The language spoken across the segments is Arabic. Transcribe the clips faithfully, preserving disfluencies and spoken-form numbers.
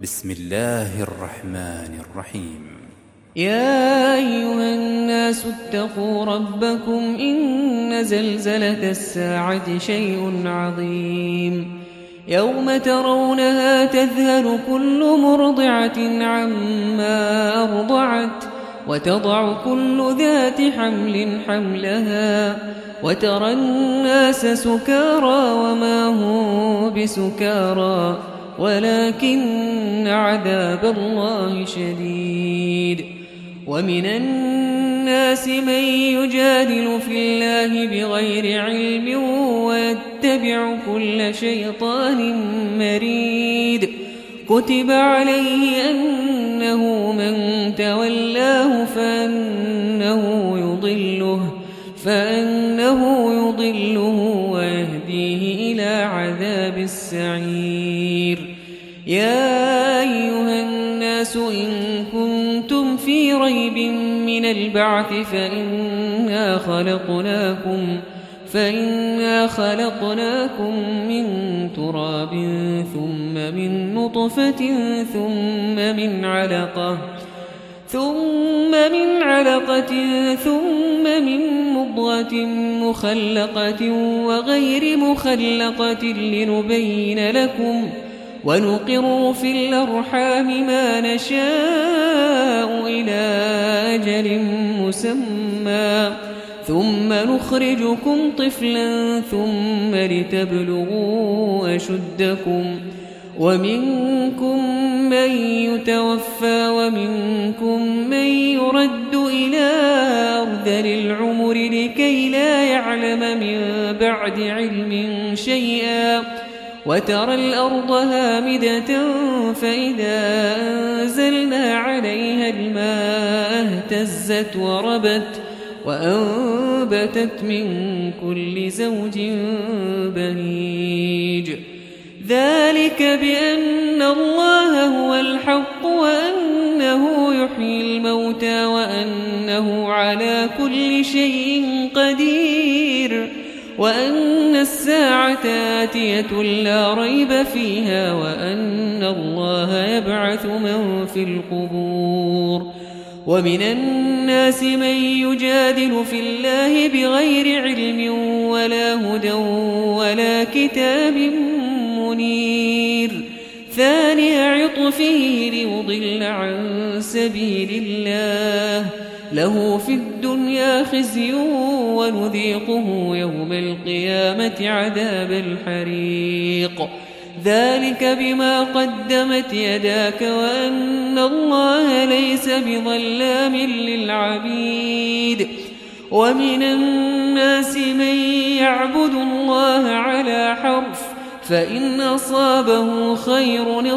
بسم الله الرحمن الرحيم. يا أيها الناس اتقوا ربكم إن زلزلة الساعة شيء عظيم يوم ترونها تذهل كل مرضعة عما أرضعت وتضع كل ذات حمل حملها وترى الناس سكارى وما هم بسكارى ولكن عذاب الله شديد. ومن الناس من يجادل في الله بغير علم ويتبع كل شيطان مريد كتب عليه أنه من تولاه فأنه يضله فأنه يضله ويهديه إلى عذاب السعير. يا أيها الناس إن كنتم في ريب من البعث فإنا خلقناكم فإنا خلقناكم من تراب ثم من نطفة ثم من علقة ثم من علقة ثم من مضغة مخلقة وغير مخلقة لنبين لكم ونقر في الأرحام ما نشاء إلى أجل مسمى ثم نخرجكم طفلا ثم لتبلغوا أشدكم ومنكم من يتوفى ومنكم من يرد إلى أرذل العمر لكي لا يعلم من بعد علم شيئا وترى الأرض هامدة فإذا أنزلنا عليها الماء اهتزت وربت وأنبتت من كل زوج بهيج. ذلك بأن الله هو الحق وأنه يحيي الموتى وأنه على كل شيء قدير وأن الساعة آتية لا ريب فيها وأن الله يبعث من في القبور. ومن الناس من يجادل في الله بغير علم ولا هدى ولا كتاب منير ثاني عطفه ليضل عن سبيل الله له في الدنيا خزي ونذيقه يوم القيامة عذاب الحريق. ذلك بما قدمت يداك وأن الله ليس بظلام للعبيد. ومن الناس من يعبد الله على حرف فإن أصابه خير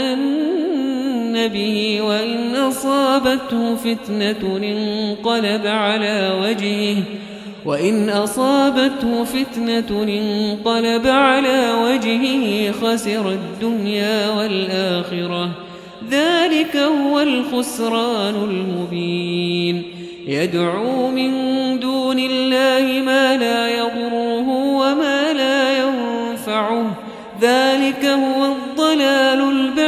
اطمأن به وإن أصابته فتنة انقلب على وجهه وإن أصابته فتنة انقلب على وجهه خسر الدنيا والآخرة ذلك هو الخسران المبين. يدعو من دون الله ما لا يضره وما لا ينفعه ذلك هو الضلال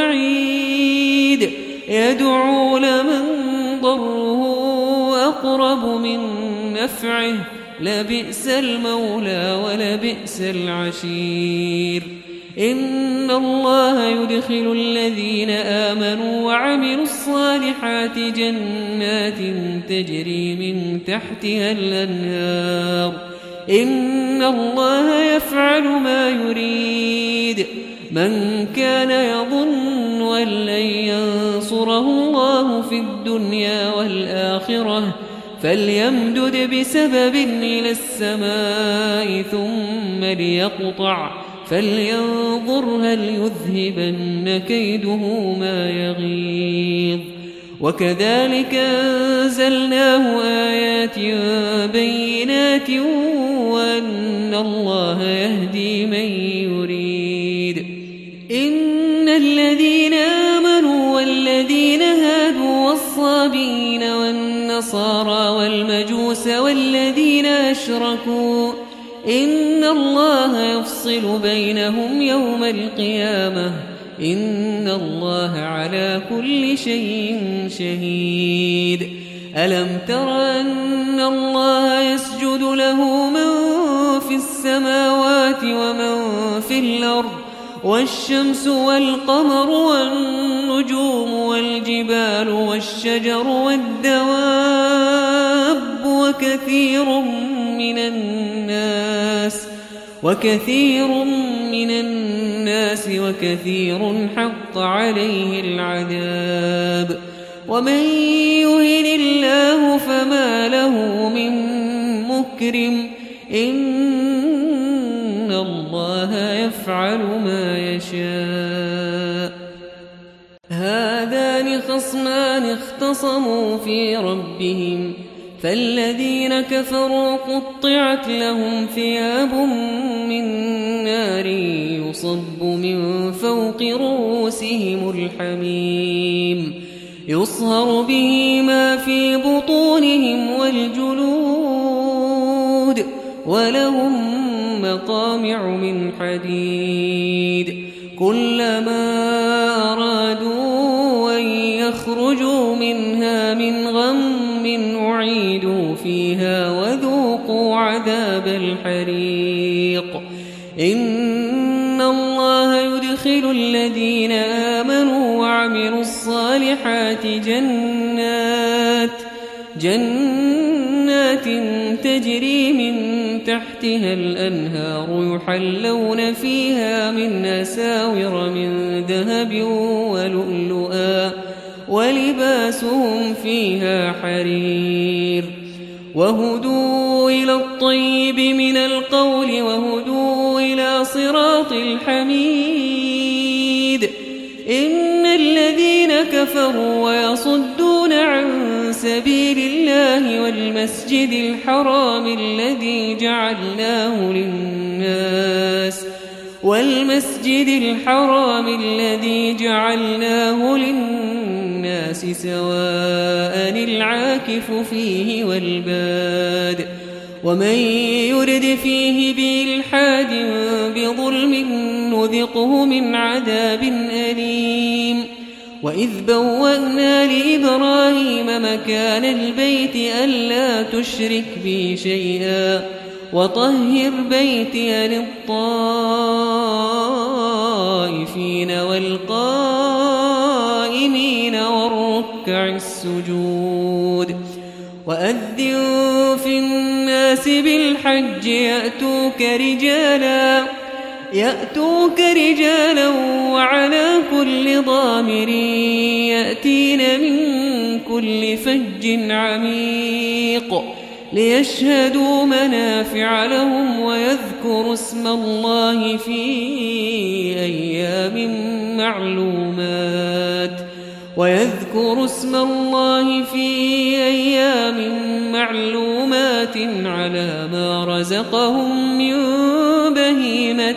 البعيد. يدعو لمن ضره أقرب من نفعه لبئس المولى ولبئس العشير. إن الله يدخل الذين آمنوا وعملوا الصالحات جنات تجري من تحتها الأنهار إن الله يفعل ما يريد. من كان يظن أن لن ينصره الله في الدنيا والآخرة فليمدد بسبب إلى السماء ثم ليقطع فلينظر هل يذهبن كيده ما يغيظ. وكذلك أنزلناه آيات بينات وأن الله يهدي من يريد. إن الذين آمنوا والذين هادوا والصابين والنصارى والمجوس والذين أشركوا إن الله يفصل بينهم يوم القيامة إن الله على كل شيء شهيد ألم تر أن الله يسجد له من في السماوات ومن في الأرض والشمس والقمر والنجوم والجبال والشجر والدواب وكثير من الناس وكثير من الناس وكثير حق عليه العذاب ومن يهن الله فما له من مكرم إن الله يفعل ما يشاء هذان خصمان اختصموا في ربهم فالذين كفروا قطعت لهم ثياب من نار يصب من فوق رؤوسهم الحميم يصهر به ما في بطونهم والجلود ولهم مقامع من حديد كلما أرادوا أن يخرجوا منها من غم أعيدوا فيها وذوقوا عذاب الحريق إن الله يدخل الذين آمنوا وعملوا الصالحات جنات جنات تجري من تحتها الأنهار يحلون فيها من أساور من ذهب ولؤلؤا ولباسهم فيها حرير وهدوا إلى الطيب من القول وهدوا إلى صراط الحميد إن الذين كفروا ويصدون عن سبيل الله والمسجد الحرام الذي جعلناه للناس والمسجد الحرام الذي جعلناه للناس سواء العاكف فيه والباد ومن يرد فيه بإلحاد بظلم نذقه من عذاب أليم وإذ بوأنا لإبراهيم مكان البيت ألا تشرك بي شيئا وطهر بيتي للطائفين والقائمين والركع السجود وأذن في الناس بالحج يأتوك رجالا يأتوك رجالا وعلى كل ضامر يأتين من كل فج عميق ليشهدوا منافع لهم ويذكروا اسم الله في أيام معلومات ويذكروا اسم الله في أيام معلومات على ما رزقهم من بهيمة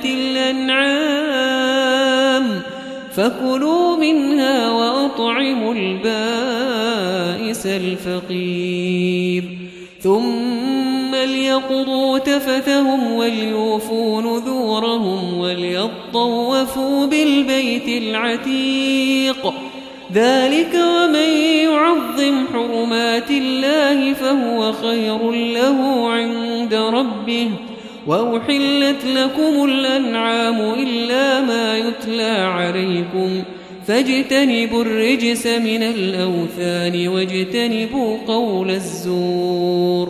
الأنعام فكلوا منها وأطعموا البائس الفقير ثم ليقضوا تفثهم وليوفوا نذورهم وليطوفوا بالبيت العتيق ذلك ومن يعظم حرمات الله فهو خير له عند ربه وأحلت لكم الأنعام إلا ما يتلى عليكم فاجتنبوا الرجس من الأوثان واجتنبوا قول الزور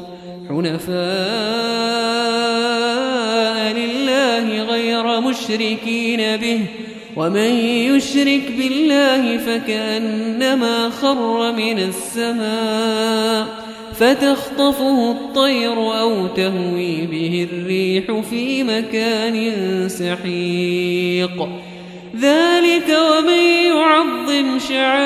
حنفاء لله غير مشركين به ومن يشرك بالله فكأنما خر من السماء فتخطفه الطير أو تهوي به الريح في مكان سحيق ذلك ومن يعظم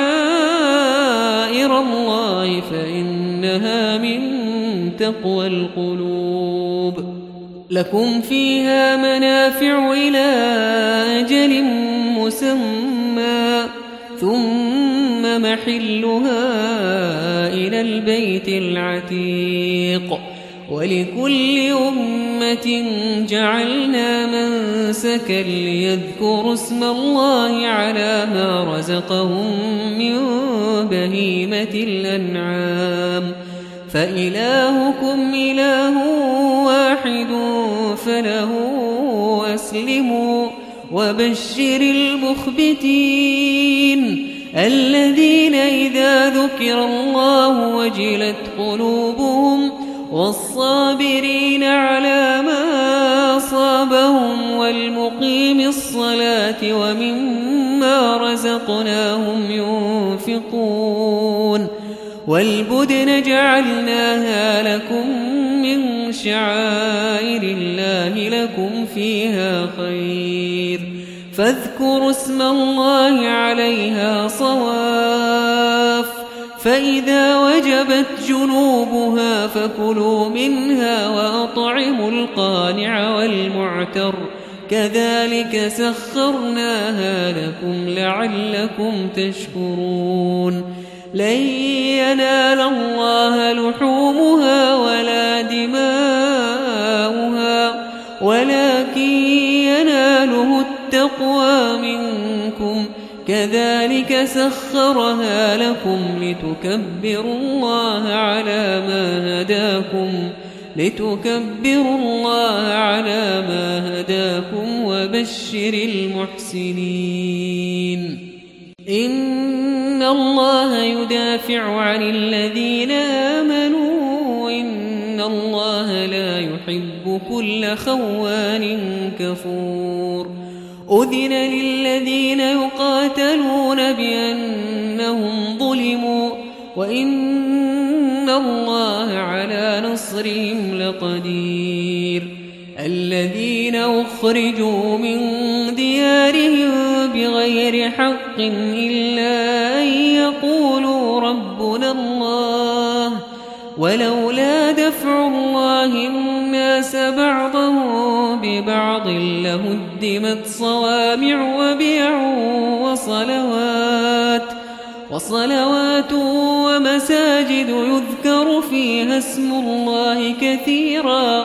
شعائر الله فإنها من تقوى القلوب لكم فيها منافع إلى أجل مسمى ثم محلها إلى البيت العتيق ولكل أمة جعلنا منسكا ليذكروا اسم الله على ما رزقهم من بهيمة الأنعام فإلهكم إله واحد فله أسلموا وبشر المخبتين الذين إذا ذكر الله وجلت قلوبهم والصابرين على ما أصابهم والمقيم الصلاة ومما رزقناهم ينفقون والبدن جعلناها لكم من شعائر الله لكم فيها خير فاذكروا اسم الله عليها صواف فإذا وجبت جنوبها فكلوا منها وأطعموا القانع والمعتر كذلك سخرناها لكم لعلكم تشكرون لن ينال الله لحومها ولا دماؤها ولكن يناله التقوى منكم كذلك سخرها لكم لتكبروا الله على ما هداكم لتكبروا الله على ما هداكم وبشر المحسنين إن الله يدافع عن الذين آمنوا إن الله لا يحب كل خوان كفور أذن للذين يقاتلون بأنهم ظلموا وإن الله على نصرهم لقدير الذين أخرجوا من ديارهم بغير حق إلا أن يقولوا ربنا الله ولولا دفع الله الناس بعضهم ببعض لهدمت صوامع وبيع وصلوات وصلوات ومساجد يذكر فيها اسم الله كثيرا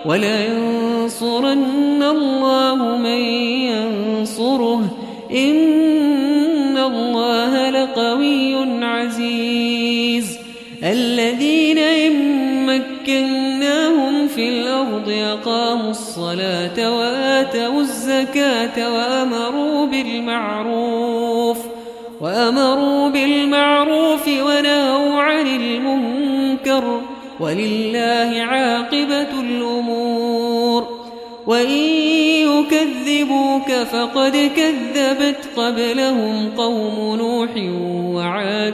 ولينصرن الله من ينصره إن الله لقوي عزيز الذين إن مكناهم في الأرض أقاموا الصلاة وآتوا الزكاة وأمروا بالمعروف وأمروا بالمعروف ونهوا عن المنكر ولله عاقبة الأمور وإن يكذبوك فقد كذبت قبلهم قوم نوح وعاد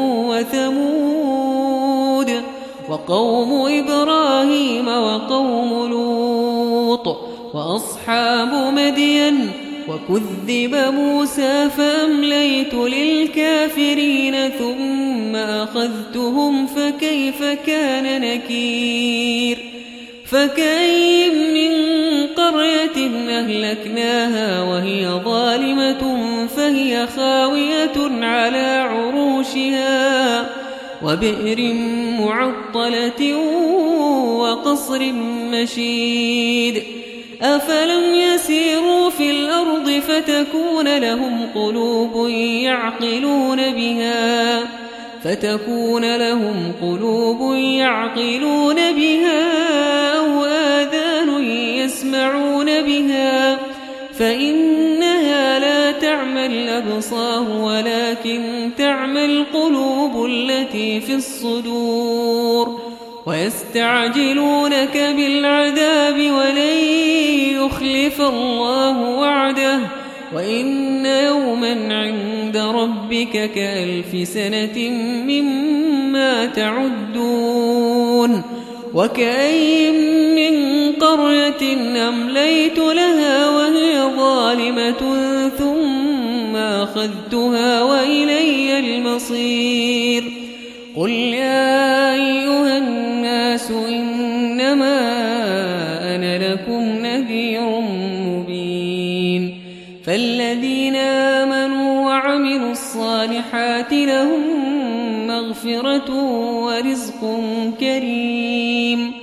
وثمود وقوم إبراهيم وقوم لوط وأصحاب مدين وكذب موسى فأمليت للكافرين ثم أخذتهم فكيف كان نكير فكأين من قرية أهلكناها وهي ظالمة فهي خاوية على عروشها وبئر معطلة وقصر مشيد أفلم يسيروا في الأرض فتكون لهم قلوب يعقلون بها فتكون لهم قلوب يعقلون بها أو آذان يسمعون بها فإنها لا تعمى الأبصار ولكن تعمى القلوب التي في الصدور ويستعجلونك بالعذاب ولن يخلف الله وعده وإن يوما عند ربك كألف سنة مما تعدون وكأين من قرية أمليت لها وهي ظالمة ثم أخذتها وإلي المصير قل يا أيها الناس إنما أنا لكم نذير مبين فالذين آمنوا وعملوا الصالحات لهم مغفرة ورزق كريم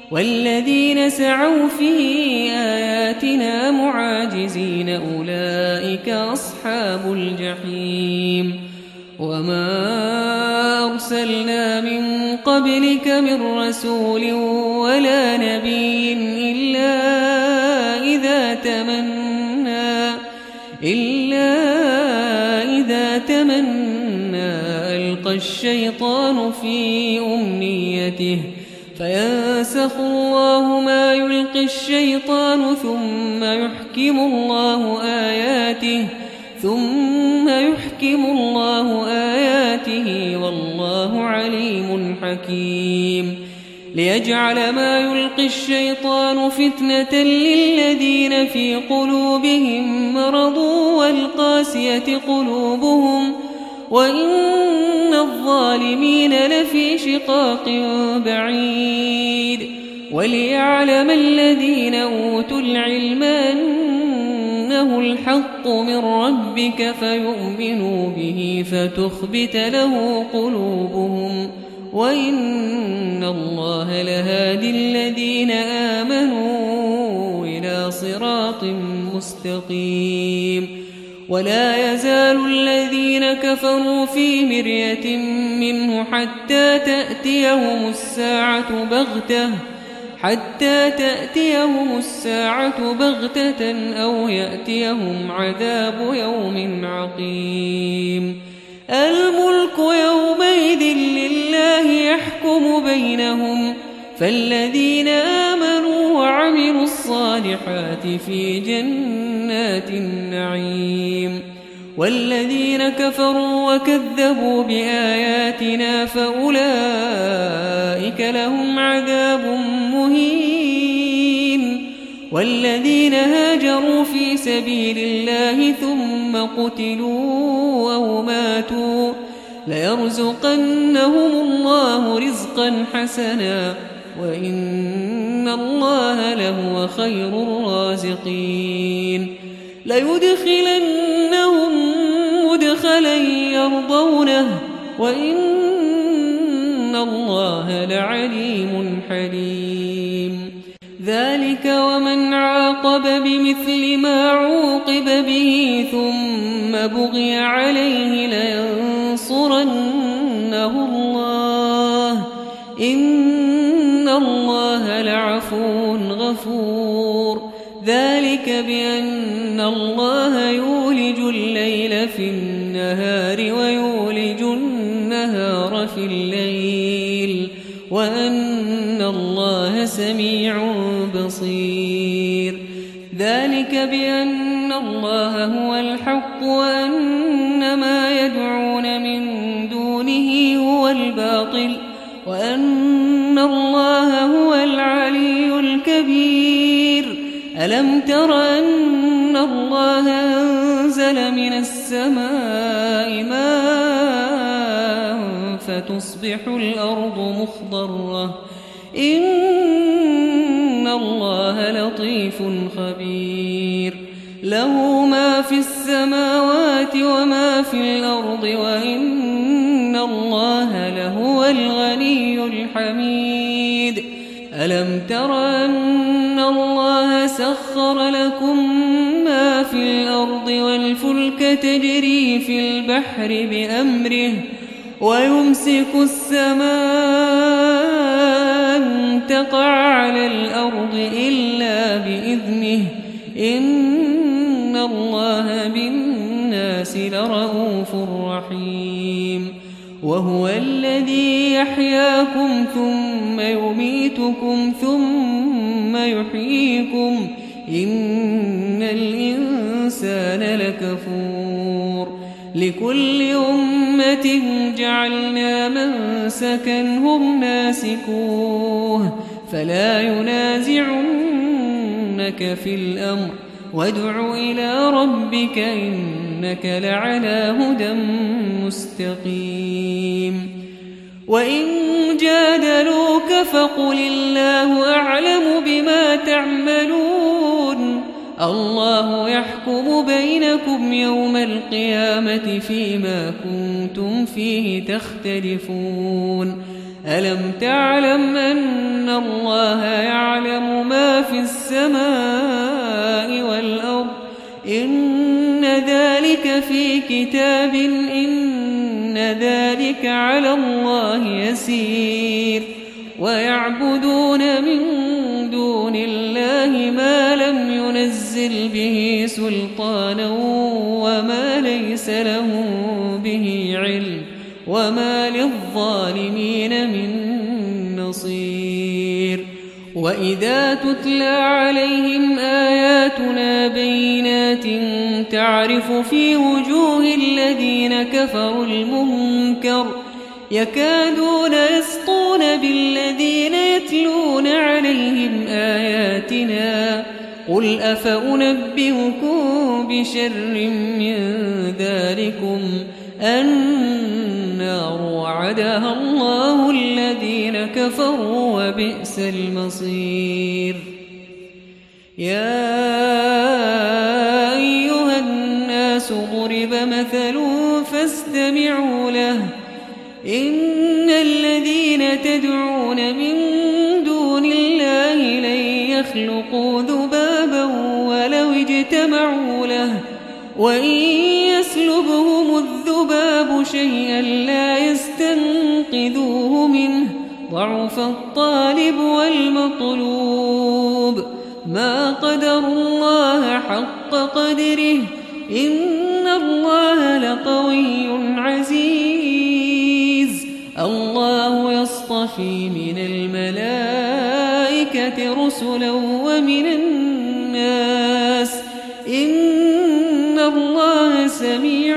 والذين سعوا في آياتنا معاجزين أولئك أصحاب الجحيم وما أرسلنا من قبلك من رسول ولا نبي إلا إذا تمنى إلا إذا تمنى ألقى الشيطان في أمنيته فينسخ الله ما يلقي الشيطان ثم يحكم الله آياته ثم يحكم الله آياته والله عليم حكيم ليجعل ما يلقي الشيطان فتنة للذين في قلوبهم مرض والقاسية قلوبهم وإن الظالمين لفي شقاق بعيد وليعلم الذين أوتوا العلم أنه الحق من ربك فيؤمنوا به فتخبت له قلوبهم وإن الله لهادي الذين آمنوا إلى صراط مستقيم ولا يزال الذين كفروا في مرية منه حتى تأتيهم الساعة بغتة حتى تأتيهم الساعة بغتة أو يأتيهم عذاب يوم عقيم الملك يومئذ لله يحكم بينهم فالذين آمنوا وعملوا الصالحات في جنات النعيم والذين كفروا وكذبوا بآياتنا فأولئك لهم عذاب مهين والذين هاجروا في سبيل الله ثم قتلوا أو ماتوا ليرزقنهم الله رزقا حسنا وإن الله لهو خير الرازقين ليدخلنهم مدخلا يرضونه وإن الله لعليم حليم ذلك ومن عاقب بمثل ما عوقب به ثم بغي عليه لينصرنه الله إن الله لعفو غفور ذلك بأن الله يولج الليل في النهار ويولج النهار في الليل وأن الله سميع بصير ذلك بأن الله هو الحق وأن ما يدعون من دونه هو الباطل وأن الله هو العلي الكبير ألم تر أن الله أنزل من السماء ماء فتصبح الأرض مخضرة إن الله لطيف خبير له ما في السماوات وما في الأرض وإن الله لهو الغني الحميد ألم تر أن الله سخر لكم ما في الأرض والفلك تجري في البحر بأمره ويمسك السماء أن تقع على الأرض إلا بإذنه إن الله بالناس لرءوف رحيم وهو الذي يحياكم ثم يميتكم ثم يحييكم إن الإنسان لكفور لكل أمة جعلنا منسكا هم ناسكوه فلا ينازعنك في الأمر وادع إلى ربك إنك لعلى هدى مستقيم وإن جادلوك فقل الله أعلم بما تعملون الله يحكم بينكم يوم القيامة فيما كنتم فيه تختلفون ألم تعلم أن الله يعلم ما في السماء والأرض إن ذلك في كتاب إن ذلك على الله يسير ويعبدون من دون الله ما لم ينزل به سلطانا وما ليس لهم به علم وما للظالمين من نصير وإذا تتلى عليهم آياتنا بينات تعرف في وجوه الذين كفروا المنكر يكادون يسطون بالذين يتلون عليهم آياتنا قل أفأنبئكم بشر من ذلكم النار وعدها الله الذين كفروا وبئس المصير يا أيها الناس ضرب مثل فاستمعوا له إن الذين تدعون من دون الله لن يخلقوا ذبابا ولو اجتمعوا له وإن يسلبهم الذباب شيئا لا يستنقذوه منه ضعف الطالب والمطلوب ما قدر الله حق قدره إن الله لقوي عزيز الله يصطفي من الملائكة رسلا ومن الناس إن الله سميع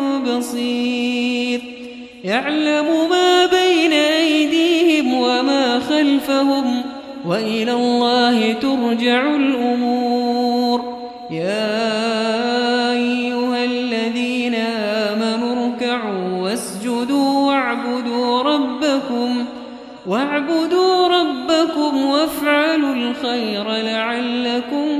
بصير يعلم ما بين أيديهم وما خلفهم وإلى الله ترجع الأمور يا أيها الذين آمنوا اركعوا واسجدوا واعبدوا ربكم واعبدوا ربكم وافعلوا الخير لعلكم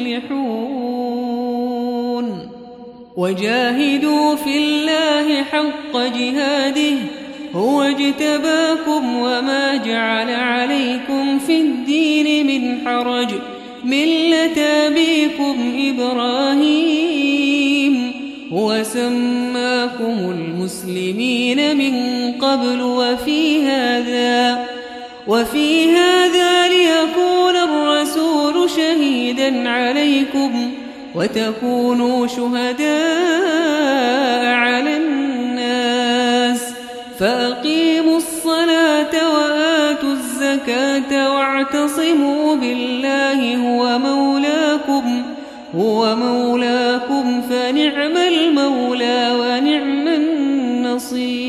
تفلحون وجاهدوا في الله حق جهاده هو اجتباكم وما جعل عليكم في الدين من حرج ملة أبيكم إبراهيم هو سماكم المسلمين من قبل وفي هذا وفي هذا ليكون الرسول شهيدا عليكم وتكونوا شهداء على الناس فأقيموا الصلاة وآتوا الزكاة واعتصموا بالله هو مولاكم هو مولاكم فنعم المولى ونعم النصير